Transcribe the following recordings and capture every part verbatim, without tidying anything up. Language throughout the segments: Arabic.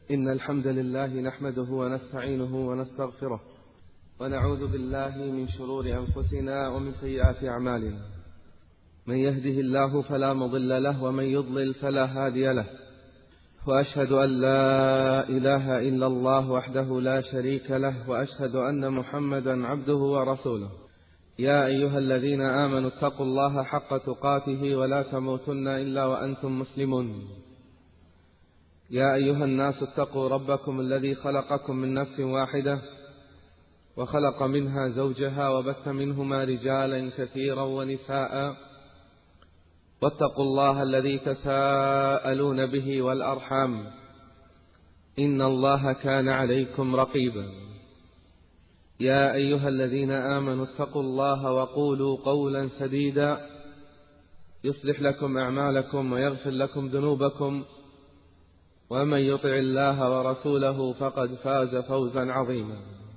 إن الحمد لله نحمده ونستعينه ونستغفره ونعوذ بالله من شرور أنفسنا ومن سيئات أعمالنا. من يهده الله فلا مضل له ومن يضلل فلا هادي له، وأشهد أن لا إله إلا الله وحده لا شريك له، وأشهد أن محمدا عبده ورسوله. يا أيها الذين آمنوا اتقوا الله حق تقاته ولا تموتن إلا وأنتم مسلمون. يا أيها الناس اتقوا ربكم الذي خلقكم من نفس واحدة وخلق منها زوجها وبث منهما رجالا كثيرا ونساء، واتقوا الله الذي تساءلون به والأرحام، إن الله كان عليكم رقيبا. يا أيها الذين آمنوا اتقوا الله وقولوا قولا سديدا يصلح لكم أعمالكم ويغفر لكم ذنوبكم، ومن يطع الله ورسوله فقد فاز فوزا عظيما.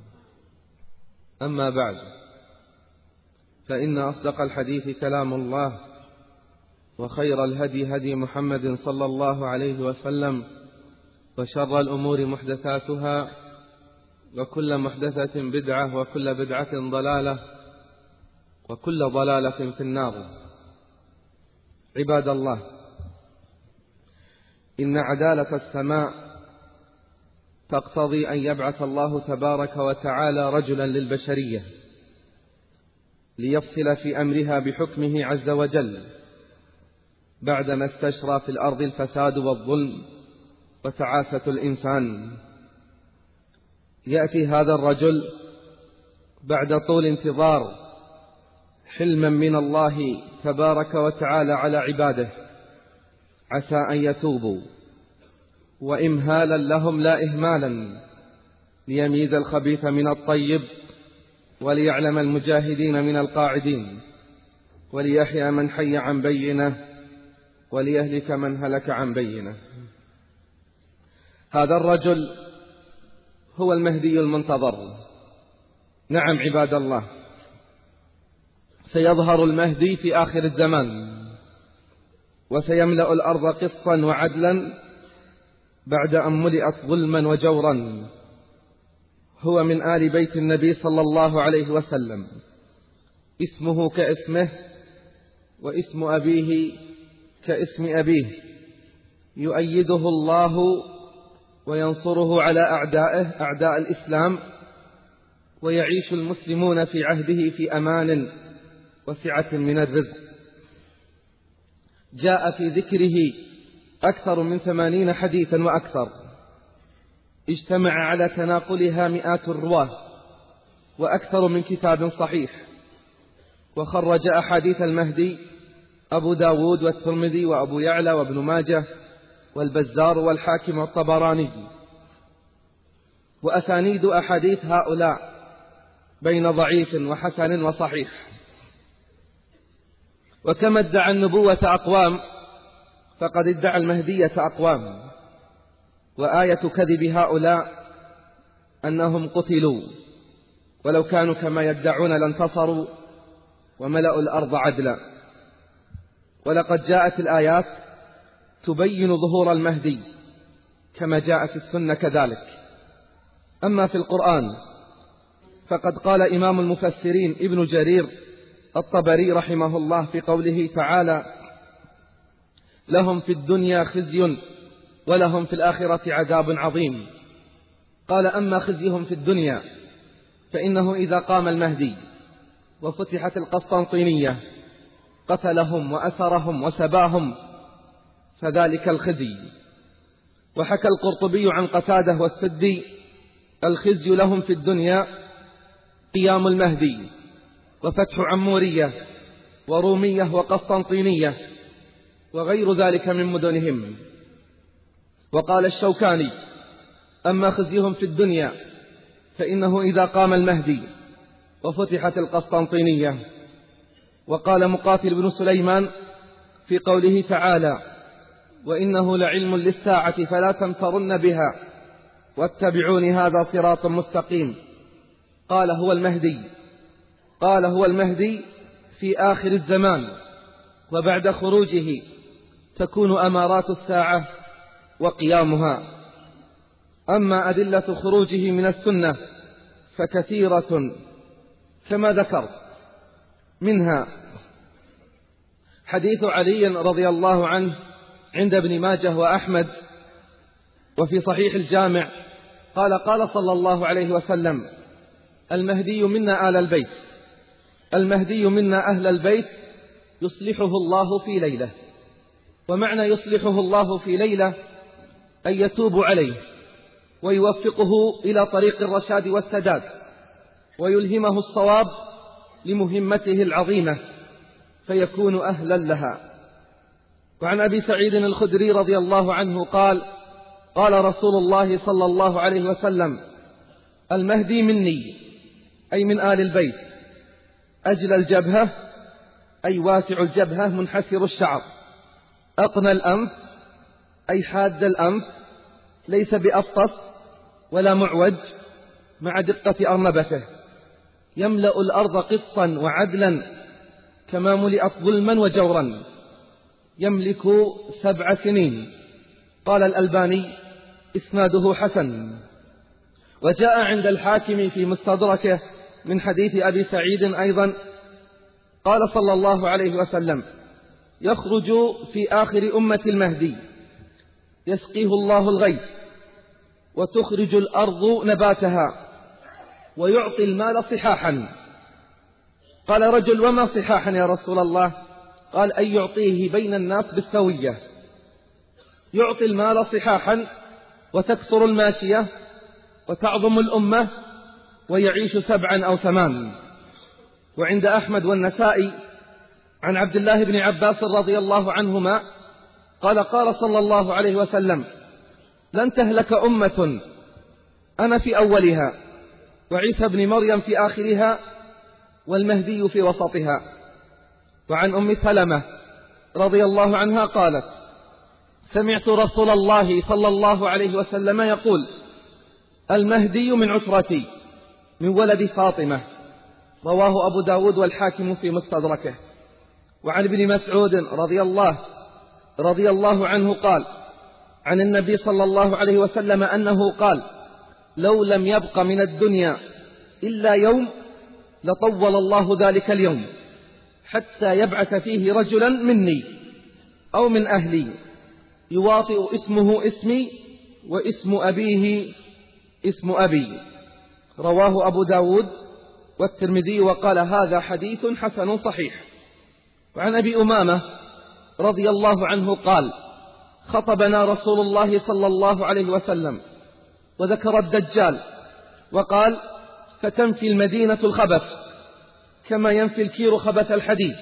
أما بعد، فإن أصدق الحديث كلام الله، وخير الهدي هدي محمد صلى الله عليه وسلم، وشر الأمور محدثاتها، وكل محدثة بدعة، وكل بدعة ضلالة، وكل ضلالة في النار. عباد الله، إن عدالة السماء تقتضي أن يبعث الله تبارك وتعالى رجلا للبشرية ليفصل في أمرها بحكمه عز وجل، بعدما استشرى في الأرض الفساد والظلم وتعاسة الإنسان. يأتي هذا الرجل بعد طول انتظار حلما من الله تبارك وتعالى على عباده، عسى أن يتوبوا، وإمهالا لهم لا إهمالا، ليميز الخبيث من الطيب، وليعلم المجاهدين من القاعدين، وليحيى من حي عن بينه، وليهلك من هلك عن بينه. هذا الرجل هو المهدي المنتظر. نعم عباد الله، سيظهر المهدي في آخر الزمان، وسيملأ الأرض قسطا وعدلا بعد أن ملئت ظلما وجورا. هو من آل بيت النبي صلى الله عليه وسلم، اسمه كاسمه، واسم أبيه كاسم أبيه، يؤيده الله وينصره على أعدائه أعداء الإسلام، ويعيش المسلمون في عهده في أمان وسعة من الرزق. جاء في ذكره أكثر من ثمانين حديثا وأكثر، اجتمع على تناقلها مئات الرواه وأكثر من كتاب صحيح. وخرج أحاديث المهدي أبو داود والترمذي وأبو يعلى وابن ماجه والبزار والحاكم والطبراني. وأسانيد أحاديث هؤلاء بين ضعيف وحسن وصحيح. وكما ادعى النبوة أقوام، فقد ادعى المهدية أقوام. وآية كذب هؤلاء أنهم قتلوا، ولو كانوا كما يدعون لانتصروا وملأوا الأرض عدلا. ولقد جاءت الآيات تبين ظهور المهدي كما جاءت السنة كذلك. أما في القرآن فقد قال إمام المفسرين ابن جرير الطبري رحمه الله في قوله تعالى: لهم في الدنيا خزي ولهم في الآخرة عذاب عظيم. قال: أما خزيهم في الدنيا فإنه إذا قام المهدي وفتحت القسطنطينية قتلهم وأسرهم وسباهم، فذلك الخزي. وحكى القرطبي عن قتادة والسدي: الخزي لهم في الدنيا قيام المهدي وفتح عمورية ورومية وقسطنطينية وغير ذلك من مدنهم. وقال الشوكاني: أما خزيهم في الدنيا فإنه إذا قام المهدي وفتحت القسطنطينية. وقال مقاتل بن سليمان في قوله تعالى: وإنه لعلم للساعة فلا تمترن بها واتبعون هذا صراط مستقيم. قال هو المهدي قال هو المهدي في آخر الزمان، وبعد خروجه تكون أمارات الساعة وقيامها. أما أدلة خروجه من السنة فكثيرة كما ذكرت، منها حديث علي رضي الله عنه عند ابن ماجه وأحمد وفي صحيح الجامع قال قال صلى الله عليه وسلم: المهدي منا آل البيت، المهدي منا أهل البيت يصلحه الله في ليلة. ومعنى يصلحه الله في ليلة أن يتوب عليه ويوفقه إلى طريق الرشاد والسداد ويلهمه الصواب لمهمته العظيمة فيكون أهلا لها. وعن أبي سعيد الخدري رضي الله عنه قال قال رسول الله صلى الله عليه وسلم: المهدي مني، أي من آل البيت، أجل الجبهة، أي واسع الجبهة منحسر الشعر، أقنى الأنف، أي حاد الأنف، ليس بأفطس ولا معوج، مع دقة أرنبته، يملأ الأرض قسطا وعدلا كما ملئت ظلما وجورا، يملك سبع سنين. قال الألباني: إسناده حسن. وجاء عند الحاكم في مستدركه من حديث أبي سعيد أيضا قال صلى الله عليه وسلم: يخرج في آخر أمة المهدي يسقيه الله الغيث وتخرج الأرض نباتها ويعطي المال صحاحا. قال رجل: وما صحاحا يا رسول الله؟ قال: أن يعطيه بين الناس بالسوية، يعطي المال صحاحا وتكثر الماشية وتعظم الأمة ويعيش سبعا أو ثمان. وعند أحمد والنسائي عن عبد الله بن عباس رضي الله عنهما قال قال صلى الله عليه وسلم: لن تهلك أمة أنا في أولها وعيسى بن مريم في آخرها والمهدي في وسطها. وعن أم سلمة رضي الله عنها قالت: سمعت رسول الله صلى الله عليه وسلم يقول: المهدي من عترتي من ولد فاطمة. رواه أبو داود والحاكم في مستدركه. وعن ابن مسعود رضي الله رضي الله عنه قال عن النبي صلى الله عليه وسلم أنه قال: لو لم يبق من الدنيا إلا يوم لطول الله ذلك اليوم حتى يبعث فيه رجلا مني أو من أهلي يواطئ اسمه اسمي واسم أبيه اسم أبي. رواه أبو داود والترمذي وقال: هذا حديث حسن صحيح. وعن أبي أمامة رضي الله عنه قال: خطبنا رسول الله صلى الله عليه وسلم وذكر الدجال وقال: فتنفي المدينة الخبث كما ينفي الكير خبث الحديد،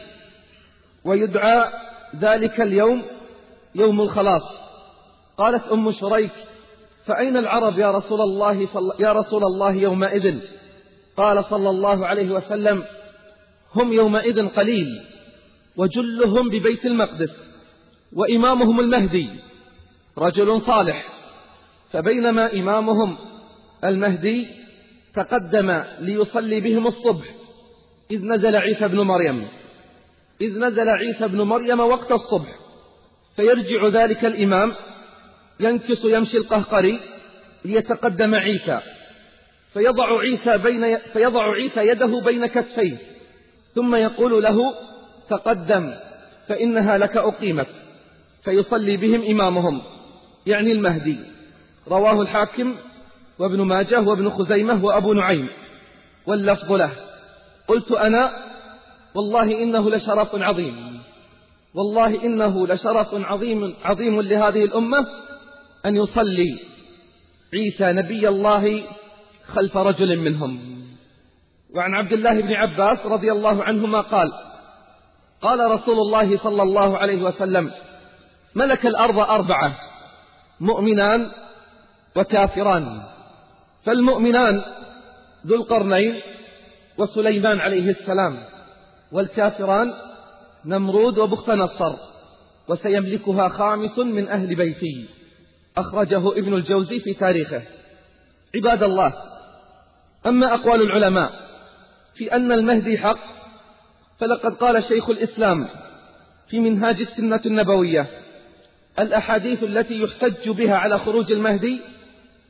ويدعى ذلك اليوم يوم الخلاص. قالت أم شريك: فأين العرب يا رسول الله صل... يا رسول الله يومئذ؟ قال صلى الله عليه وسلم: هم يومئذ قليل وجلهم ببيت المقدس وإمامهم المهدي رجل صالح. فبينما إمامهم المهدي تقدم ليصلي بهم الصبح إذ نزل عيسى بن مريم إذ نزل عيسى بن مريم وقت الصبح، فيرجع ذلك الإمام ينكس يمشي القهقري ليتقدم عيسى، فيضع عيسى بين فيضع عيسى يده بين كتفيه ثم يقول له: تقدم فإنها لك أقيمت، فيصلي بهم إمامهم يعني المهدي. رواه الحاكم وابن ماجه وابن خزيمة وأبو نعيم واللفظ له. قلت أنا: والله إنه لشرف عظيم، والله إنه لشرف عظيم عظيم لهذه الأمة أن يصلي عيسى نبي الله خلف رجل منهم. وعن عبد الله بن عباس رضي الله عنهما قال: قال رسول الله صلى الله عليه وسلم: ملك الأرض أربعة: مؤمنان وكافران. فالمؤمنان ذو القرنين وسليمان عليه السلام، والكافران نمرود وبخت نصر، وسيملكها خامس من أهل بيتي. أخرجه ابن الجوزي في تاريخه. عباد الله، أما أقوال العلماء في أن المهدي حق فلقد قال شيخ الإسلام في منهاج السنة النبوية: الأحاديث التي يحتج بها على خروج المهدي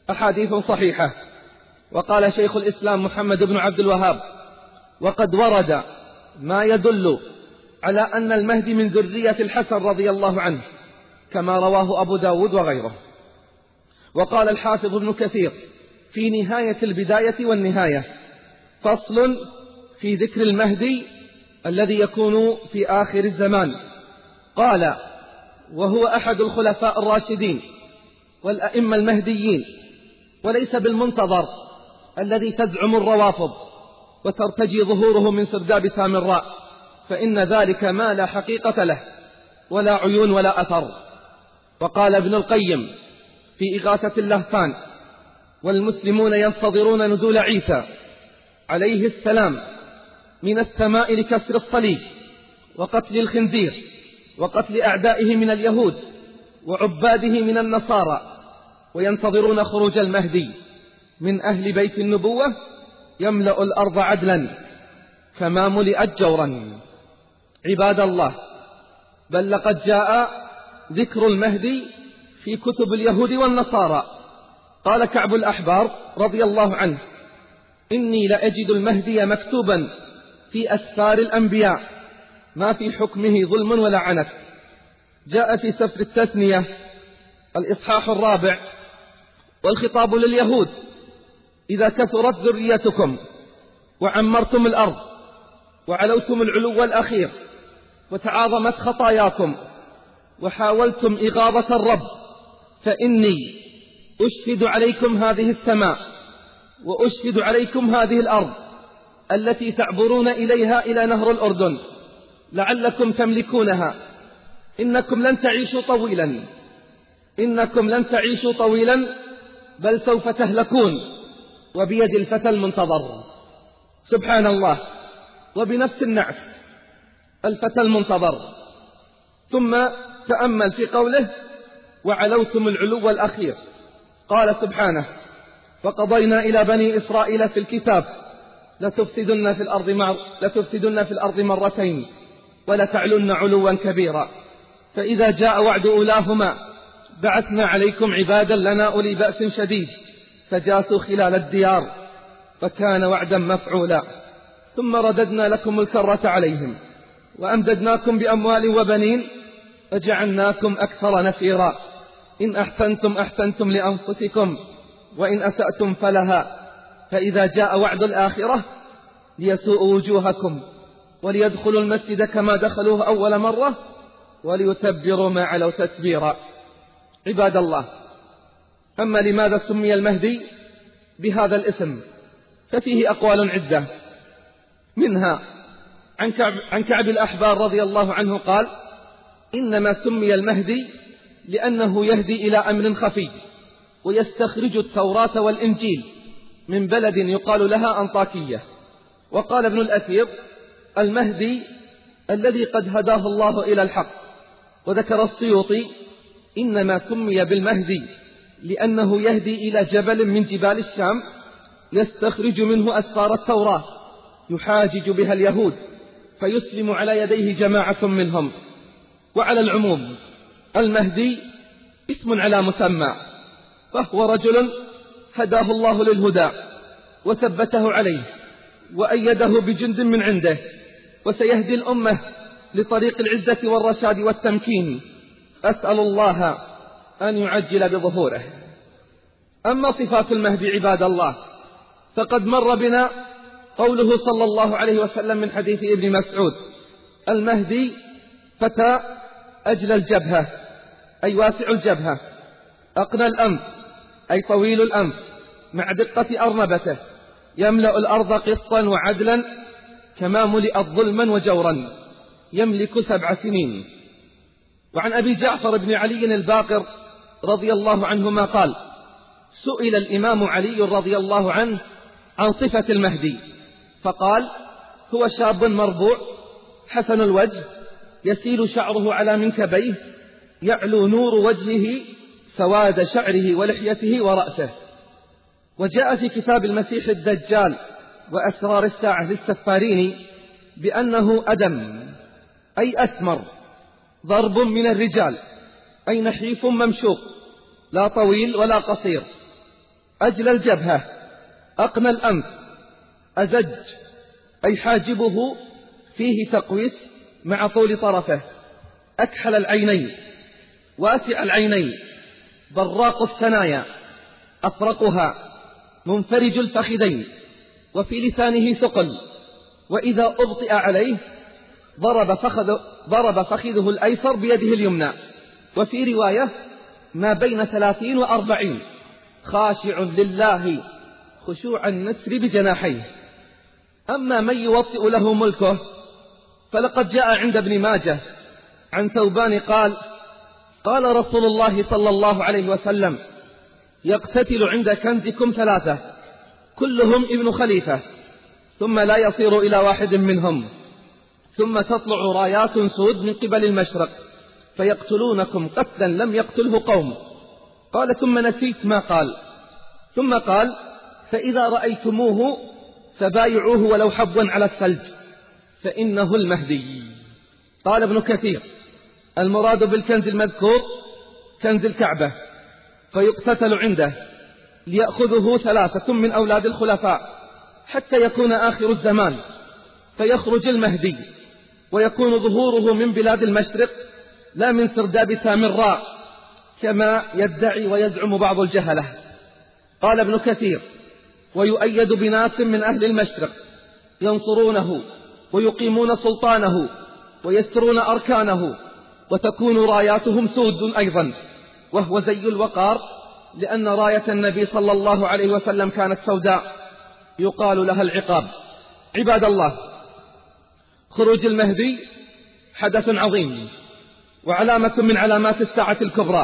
أحاديث صحيحة. وقال شيخ الإسلام محمد بن عبد الوهاب: وقد ورد ما يدل على أن المهدي من ذرية الحسن رضي الله عنه، كما رواه أبو داود وغيره. وقال الحافظ ابن كثير في نهاية البداية والنهاية: فصل في ذكر المهدي الذي يكون في آخر الزمان. قال: وهو أحد الخلفاء الراشدين والأئمة المهديين، وليس بالمنتظر الذي تزعم الروافض وترتجي ظهوره من سرداب سامراء، فإن ذلك ما لا حقيقة له ولا عيون ولا أثر. وقال ابن القيم في إغاثة اللهفان: والمسلمون ينتظرون نزول عيسى عليه السلام من السماء لكسر الصليب وقتل الخنزير وقتل أعدائه من اليهود وعباده من النصارى، وينتظرون خروج المهدي من أهل بيت النبوة يملأ الأرض عدلا كما ملئت جورا. عباد الله، بل لقد جاء ذكر المهدي في كتب اليهود والنصارى. قال كعب الأحبار رضي الله عنه: إني لأجد المهدي مكتوبا في أسفار الأنبياء ما في حكمه ظلم ولا عنت. جاء في سفر التثنية الإصحاح الرابع: والخطاب لليهود: إذا كثرت ذريتكم وعمرتم الأرض وعلوتم العلو الأخير وتعاظمت خطاياكم وحاولتم إغاظة الرب، فإني أشهد عليكم هذه السماء وأشهد عليكم هذه الأرض التي تعبرون إليها إلى نهر الأردن لعلكم تملكونها. إنكم لن تعيشوا طويلا إنكم لن تعيشوا طويلا بل سوف تهلكون، وبيد الفتى المنتظر. سبحان الله، وبنفس النعت الفتى المنتظر. ثم تأمل في قوله: وعلوتم العلو الأخير. قال سبحانه: فقضينا إلى بني إسرائيل في الكتاب لتفسدن في الأرض مر... لتفسدن في الأرض مرتين ولتعلن علوا كبيرا، فإذا جاء وعد أولاهما بعثنا عليكم عبادا لنا أولي بأس شديد فجاسوا خلال الديار فكان وعدا مفعولا، ثم رددنا لكم الكرة عليهم وأمددناكم بأموال وبنين فجعلناكم أكثر نفيرا. إن أحسنتم أحسنتم لأنفسكم وإن أسأتم فلها، فإذا جاء وعد الآخرة ليسوءوا وجوهكم وليدخلوا المسجد كما دخلوه أول مرة وليتبروا ما علوا تتبيرا. عباد الله، أما لماذا سمي المهدي بهذا الاسم ففيه أقوال عدة، منها عن كعب, عن كعب الأحبار رضي الله عنه قال: إنما سمي المهدي لأنه يهدي إلى أمر خفي ويستخرج التوراة والإنجيل من بلد يقال لها أنطاكية. وقال ابن الأثير: المهدي الذي قد هداه الله إلى الحق. وذكر السيوطي: إنما سمي بالمهدي لأنه يهدي إلى جبل من جبال الشام يستخرج منه أسفار التوراة يحاجج بها اليهود فيسلم على يديه جماعة منهم. وعلى العموم المهدي اسم على مسمى، فهو رجل هداه الله للهدى وثبته عليه وأيده بجند من عنده، وسيهدي الأمة لطريق العزة والرشاد والتمكين. أسأل الله أن يعجل بظهوره. أما صفات المهدي عباد الله، فقد مر بنا قوله صلى الله عليه وسلم من حديث ابن مسعود: المهدي فتى أجل الجبهة أي واسع الجبهة، أقنى الأنف أي طويل الأنف مع دقة أرنبته، يملأ الأرض قسطا وعدلا كما ملئت ظلما وجورا، يملك سبع سنين. وعن أبي جعفر بن علي الباقر رضي الله عنهما قال: سئل الإمام علي رضي الله عنه عن صفة المهدي فقال: هو شاب مربوع حسن الوجه يسيل شعره على منكبيه، يعلو نور وجهه سواد شعره ولحيته ورأسه. وجاء في كتاب المسيح الدجال وأسرار الساعة للسفاريني بأنه أدم أي أسمر، ضرب من الرجال أي نحيف ممشوق، لا طويل ولا قصير، أجل الجبهة، أقنى الأنف، أزج أي حاجبه فيه تقويس مع طول طرفه، أكحل العينين، واسع العينين، براق الثنايا، أفرقها، منفرج الفخذين، وفي لسانه ثقل، وإذا أبطئ عليه ضرب فخذ ضرب فخذه الأيسر بيده اليمنى، وفي رواية ما بين ثلاثين وأربعين، خاشع لله خشوع النسر بجناحيه. أما من يوطئ له ملكه فلقد جاء عند ابن ماجه عن ثوبان قال: قال رسول الله صلى الله عليه وسلم: يقتتل عند كنزكم ثلاثة كلهم ابن خليفة، ثم لا يصير إلى واحد منهم، ثم تطلع رايات سود من قبل المشرق فيقتلونكم قتلا لم يقتله قوم. قال: ثم نسيت ما قال، ثم قال: فإذا رأيتموه فبايعوه ولو حبوا على الثلج فإنه المهدي. قال ابن كثير: المراد بالكنز المذكور كنز الكعبة، فيقتتل عنده ليأخذه ثلاثة من أولاد الخلفاء حتى يكون آخر الزمان، فيخرج المهدي ويكون ظهوره من بلاد المشرق لا من سرداب سامراء كما يدعي ويزعم بعض الجهلة. قال ابن كثير: ويؤيد بناس من أهل المشرق ينصرونه ويقيمون سلطانه ويسترون أركانه، وتكون راياتهم سود أيضا، وهو زي الوقار، لأن راية النبي صلى الله عليه وسلم كانت سوداء يقال لها العقاب. عباد الله، خروج المهدي حدث عظيم وعلامة من علامات الساعة الكبرى،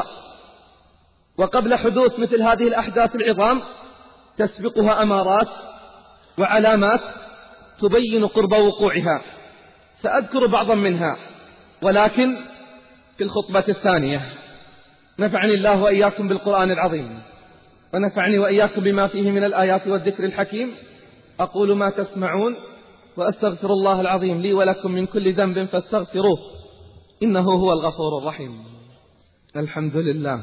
وقبل حدوث مثل هذه الأحداث العظام تسبقها أمارات وعلامات تبين قرب وقوعها. سأذكر بعضا منها ولكن في الخطبة الثانية. نفعني الله وإياكم بالقرآن العظيم، ونفعني وإياكم بما فيه من الآيات والذكر الحكيم. أقول ما تسمعون وأستغفر الله العظيم لي ولكم من كل ذنب فاستغفروه إنه هو الغفور الرحيم. الحمد لله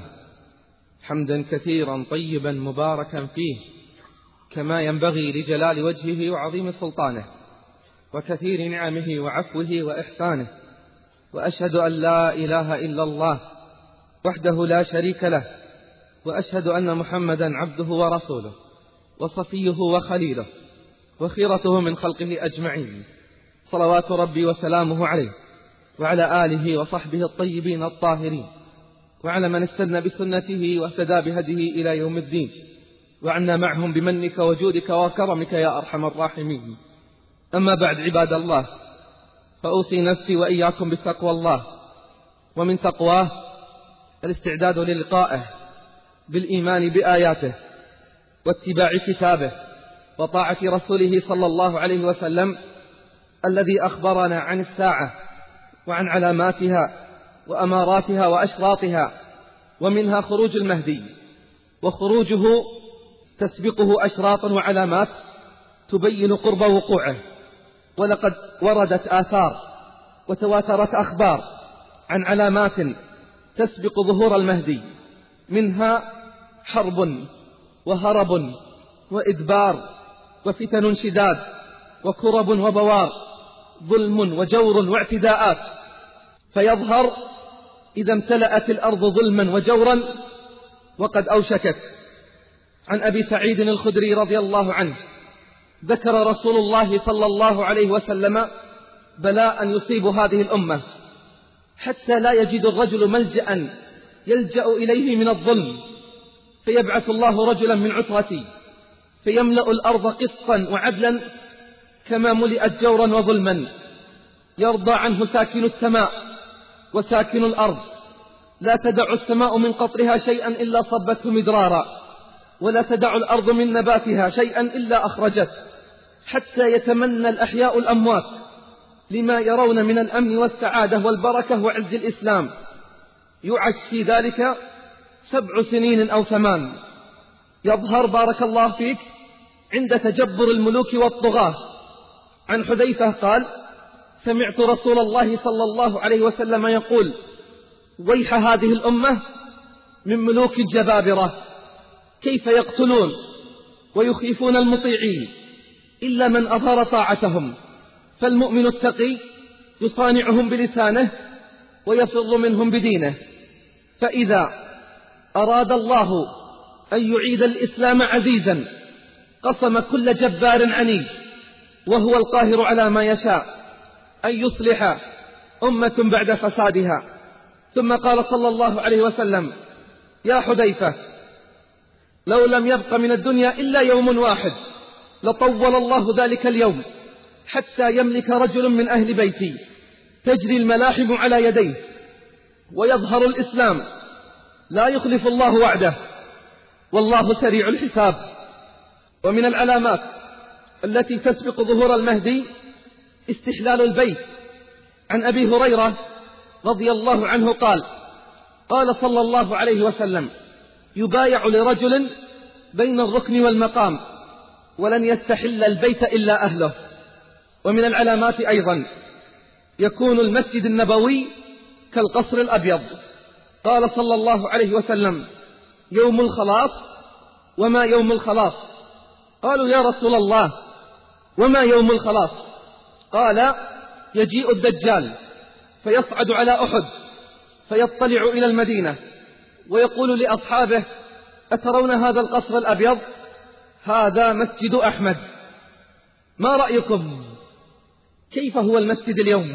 حمدا كثيرا طيبا مباركا فيه كما ينبغي لجلال وجهه وعظيم سلطانه وكثير نعمه وعفوه وإحسانه، وأشهد أن لا إله إلا الله وحده لا شريك له، وأشهد أن محمدا عبده ورسوله وصفيه وخليله وخيرته من خلقه أجمعين، صلوات ربي وسلامه عليه وعلى آله وصحبه الطيبين الطاهرين، وعلى من استنى بسنته واهتدى بهديه إلى يوم الدين، وعنا معهم بمنك وجودك وكرمك يا أرحم الراحمين. أما بعد، عباد الله، فأوصي نفسي وإياكم بتقوى الله، ومن تقواه الاستعداد للقائه بالإيمان بآياته واتباع كتابه وطاعة رسوله صلى الله عليه وسلم الذي أخبرنا عن الساعة وعن علاماتها وأماراتها وأشراطها، ومنها خروج المهدي، وخروجه تسبقه أشراط وعلامات تبين قرب وقوعه. ولقد وردت آثار وتواترت أخبار عن علامات تسبق ظهور المهدي، منها حرب وهرب وإدبار وفتن شداد وكرب وبوار، ظلم وجور واعتداءات، فيظهر إذا امتلأت الأرض ظلما وجورا وقد أوشكت. عن أبي سعيد الخدري رضي الله عنه ذكر رسول الله صلى الله عليه وسلم بلاء يصيب هذه الأمة حتى لا يجد الرجل ملجأ يلجأ إليه من الظلم، فيبعث الله رجلا من عترتي فيملأ الأرض قسطا وعدلا كما ملئت جورا وظلما، يرضى عنه ساكن السماء وساكن الأرض، لا تدع السماء من قطرها شيئا إلا صبته مدرارا، ولا تدع الأرض من نباتها شيئا إلا أخرجت، حتى يتمنى الأحياء الأموات لما يرون من الأمن والسعادة والبركة وعز الإسلام. يعش في ذلك سبع سنين أو ثمان. يظهر بارك الله فيك عند تجبر الملوك والطغاة. عن حذيفة قال: سمعت رسول الله صلى الله عليه وسلم يقول: ويح هذه الأمة من ملوك الجبابرة كيف يقتلون ويخيفون المطيعين إلا من أظهر طاعتهم. فالمؤمن التقي يصانعهم بلسانه ويفر منهم بدينه. فإذا أراد الله أن يعيد الإسلام عزيزا قصم كل جبار عنيد وهو القاهر على ما يشاء أن يصلح أمة بعد فسادها. ثم قال صلى الله عليه وسلم: يا حذيفة، لو لم يبق من الدنيا إلا يوم واحد لطول الله ذلك اليوم حتى يملك رجل من أهل بيتي تجري الملاحم على يديه ويظهر الإسلام لا يخلف الله وعده والله سريع الحساب. ومن العلامات التي تسبق ظهور المهدي استحلال البيت. عن أبي هريرة رضي الله عنه قال: قال صلى الله عليه وسلم: يبايع لرجل بين الركن والمقام ولن يستحل البيت إلا أهله. ومن العلامات أيضا يكون المسجد النبوي كالقصر الأبيض. قال صلى الله عليه وسلم: يوم الخلاص. وما يوم الخلاص؟ قالوا: يا رسول الله، وما يوم الخلاص؟ قال: يجيء الدجال فيصعد على أحد فيطلع إلى المدينة ويقول لأصحابه: أترون هذا القصر الأبيض؟ هذا مسجد أحمد، ما رأيكم؟ كيف هو المسجد اليوم؟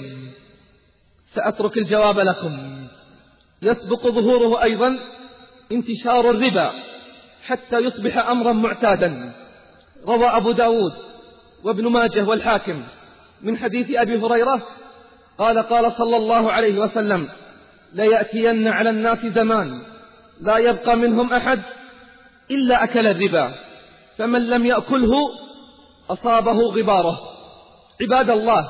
سأترك الجواب لكم. يسبق ظهوره أيضا انتشار الربا حتى يصبح أمرا معتادا. روى أبو داود وابن ماجه والحاكم من حديث أبي هريرة قال: قال صلى الله عليه وسلم: ليأتين على الناس زمان لا يبقى منهم أحد إلا أكل الربا، فمن لم يأكله أصابه غباره. عباد الله،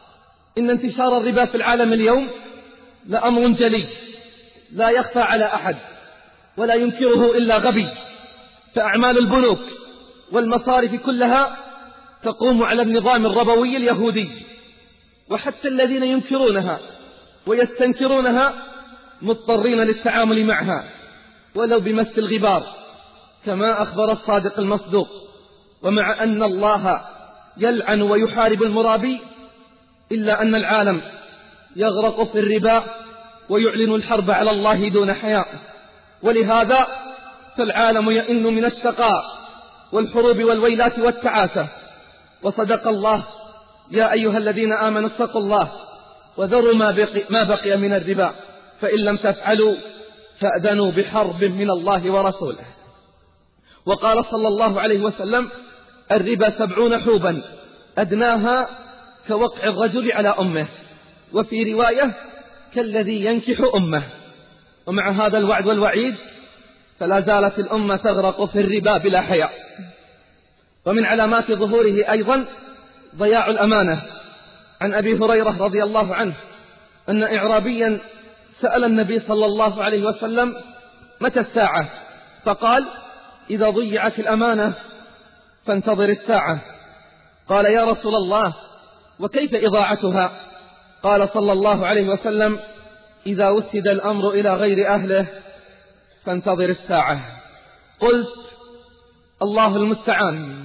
إن انتشار الربا في العالم اليوم لأمر جلي لا يخفى على أحد ولا ينكره إلا غبي. فأعمال البنوك والمصارف كلها تقوم على النظام الربوي اليهودي، وحتى الذين ينكرونها ويستنكرونها مضطرين للتعامل معها ولو بمس الغبار، كما أخبر الصادق المصدوق. ومع أن الله يلعن ويحارب المرابي إلا أن العالم يغرق في الربا ويعلن الحرب على الله دون حياء. ولهذا فالعالم يئن من الشقاء والحروب والويلات والتعاسة. وصدق الله: يا أيها الذين آمنوا اتقوا الله وذروا ما بقي, ما بقي من الربا فإن لم تفعلوا فأذنوا بحرب من الله ورسوله. وقال صلى الله عليه وسلم: الربا سبعون حوبا أدناها كوقع الرجل على أمه، وفي رواية كالذي ينكح أمه. ومع هذا الوعد والوعيد فلا زالت الأمة تغرق في الربا بلا حياء. ومن علامات ظهوره أيضا ضياع الأمانة. عن أبي هريرة رضي الله عنه أن إعرابيا سأل النبي صلى الله عليه وسلم: متى الساعة؟ فقال: إذا ضيعت الأمانة فانتظر الساعة. قال: يا رسول الله، وكيف إضاعتها؟ قال صلى الله عليه وسلم: إذا وسد الأمر إلى غير أهله فانتظر الساعة. قلت: الله المستعان.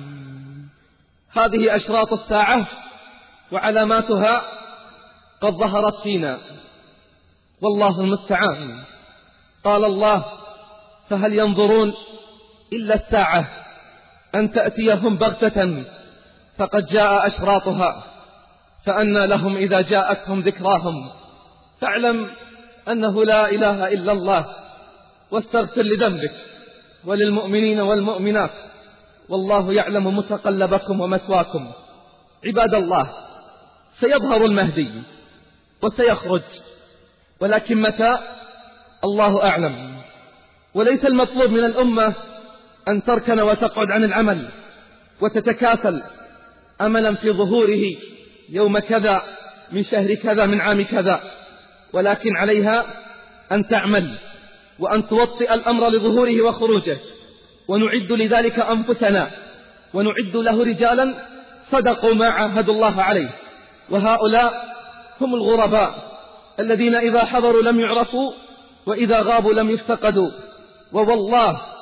هذه أشراط الساعة وعلاماتها قد ظهرت فينا، والله المستعان. قال الله: فهل ينظرون إلا الساعة أن تأتيهم بغتة فقد جاء أشراطها، فأنى لهم إذا جاءتهم ذكراهم. فاعلم أنه لا إله إلا الله، واستغفر لذنبك وللمؤمنين والمؤمنات، والله يعلم متقلبكم ومثواكم. عباد الله، سيظهر المهدي وسيخرج، ولكن متى؟ الله أعلم. وليس المطلوب من الأمة أن تركن وتقعد عن العمل وتتكاسل أملا في ظهوره يوم كذا من شهر كذا من عام كذا، ولكن عليها أن تعمل وأن توطئ الأمر لظهوره وخروجه. ونعد لذلك أنفسنا، ونعد له رجالا صدقوا ما عاهدوا الله عليه، وهؤلاء هم الغرباء الذين إذا حضروا لم يعرفوا وإذا غابوا لم يفتقدوا. ووالله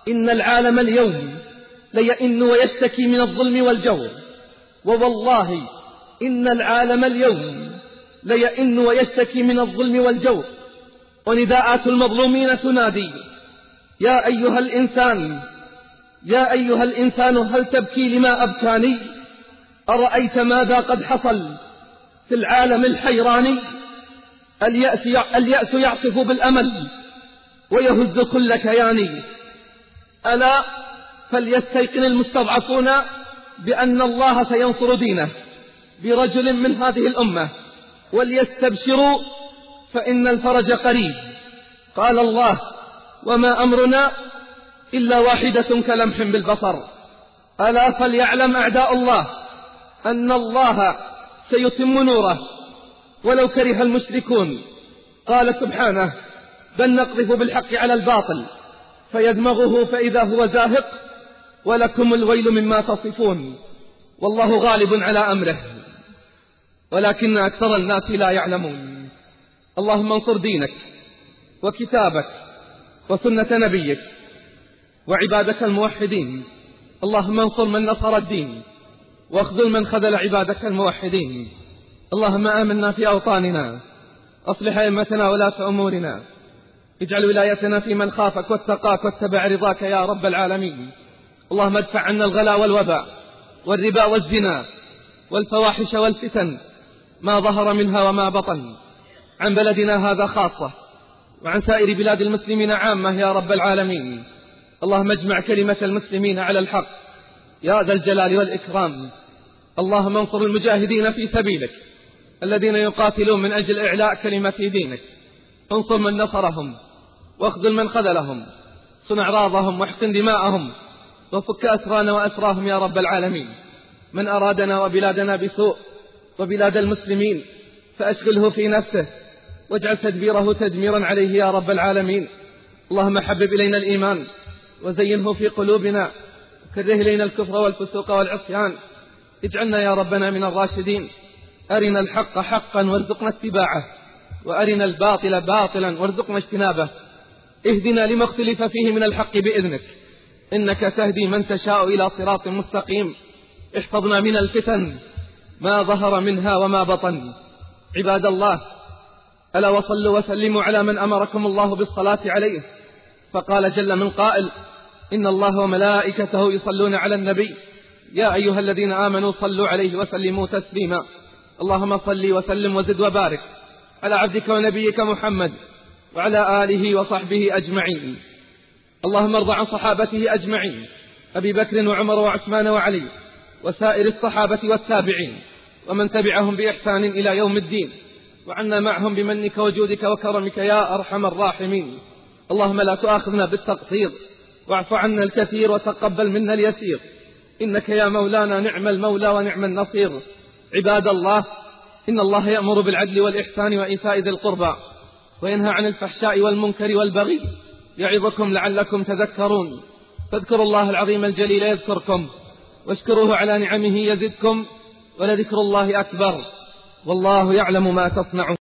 إن العالم اليوم ليئن ويشتكي من الظلم والجور، ووالله إن العالم اليوم ليئن ويشتكي من الظلم والجور، ونداءات المظلومين تنادي: يا أيها الإنسان يا أيها الإنسان هل تبكي لما أبكاني؟ أرأيت ماذا قد حصل في العالم الحيراني؟ اليأس اليأس يعصف بالأمل ويهز كل كياني. ألا فليستيقن المستضعفون بأن الله سينصر دينه برجل من هذه الأمة، وليستبشروا فإن الفرج قريب. قال الله: وما أمرنا إلا واحدة كلمح بالبصر. ألا فليعلم أعداء الله أن الله سيتم نوره ولو كره المشركون. قال سبحانه: بل نقذف بالحق على الباطل فيدمغه فإذا هو زاهق ولكم الويل مما تصفون. والله غالب على أمره ولكن أكثر الناس لا يعلمون. اللهم انصر دينك وكتابك وسنة نبيك وعبادك الموحدين. اللهم انصر من نصر الدين واخذل من خذل عبادك الموحدين. اللهم آمنا في أوطاننا، أصلح أئمتنا ولاة أمورنا، اجعل ولايتنا في من خافك واتقاك واتبع رضاك يا رب العالمين. اللهم ادفع عنا الغلاء والوباء والربا والزنا والفواحش والفتن ما ظهر منها وما بطن، عن بلدنا هذا خاصة وعن سائر بلاد المسلمين عامة يا رب العالمين. اللهم اجمع كلمة المسلمين على الحق يا ذا الجلال والإكرام. اللهم انصر المجاهدين في سبيلك الذين يقاتلون من أجل إعلاء كلمة دينك. انصر من نصرهم واخذل من خذلهم، صن أعراضهم واحقن دماءهم، وفك أسرانا وأسراهم يا رب العالمين. من أرادنا وبلادنا بسوء وبلاد المسلمين فأشغله في نفسه واجعل تدبيره تدميرا عليه يا رب العالمين. اللهم حبب إلينا الإيمان وزينه في قلوبنا، وكره إلينا الكفر والفسوق والعصيان. اجعلنا يا ربنا من الراشدين. أرنا الحق حقا وارزقنا اتباعه، وأرنا الباطل باطلا وارزقنا اجتنابه. اهدنا لما اختلف فيه من الحق بإذنك، إنك تهدي من تشاء إلى صراط مستقيم. احفظنا من الفتن ما ظهر منها وما بطن. عباد الله، ألا وصلوا وسلموا على من أمركم الله بالصلاة عليه، فقال جل من قائل: إن الله وملائكته يصلون على النبي يا أيها الذين آمنوا صلوا عليه وسلموا تسليما. اللهم صل وسلم وزد وبارك على عبدك ونبيك محمد وعلى آله وصحبه أجمعين. اللهم ارض عن صحابته أجمعين، أبي بكر وعمر وعثمان وعلي وسائر الصحابة والتابعين ومن تبعهم بإحسان إلى يوم الدين، وعنا معهم بمنك وجودك وكرمك يا أرحم الراحمين. اللهم لا تؤاخذنا بالتقصير، واعف عنا الكثير وتقبل منا اليسير، إنك يا مولانا نعم المولى ونعم النصير. عباد الله، إن الله يأمر بالعدل والإحسان وإيتاء ذي القربى وينهى عن الفحشاء والمنكر والبغي، يعظكم لعلكم تذكرون. فاذكروا الله العظيم الجليل يذكركم، واشكروه على نعمه يزدكم، ولذكر الله أكبر، والله يعلم ما تصنعون.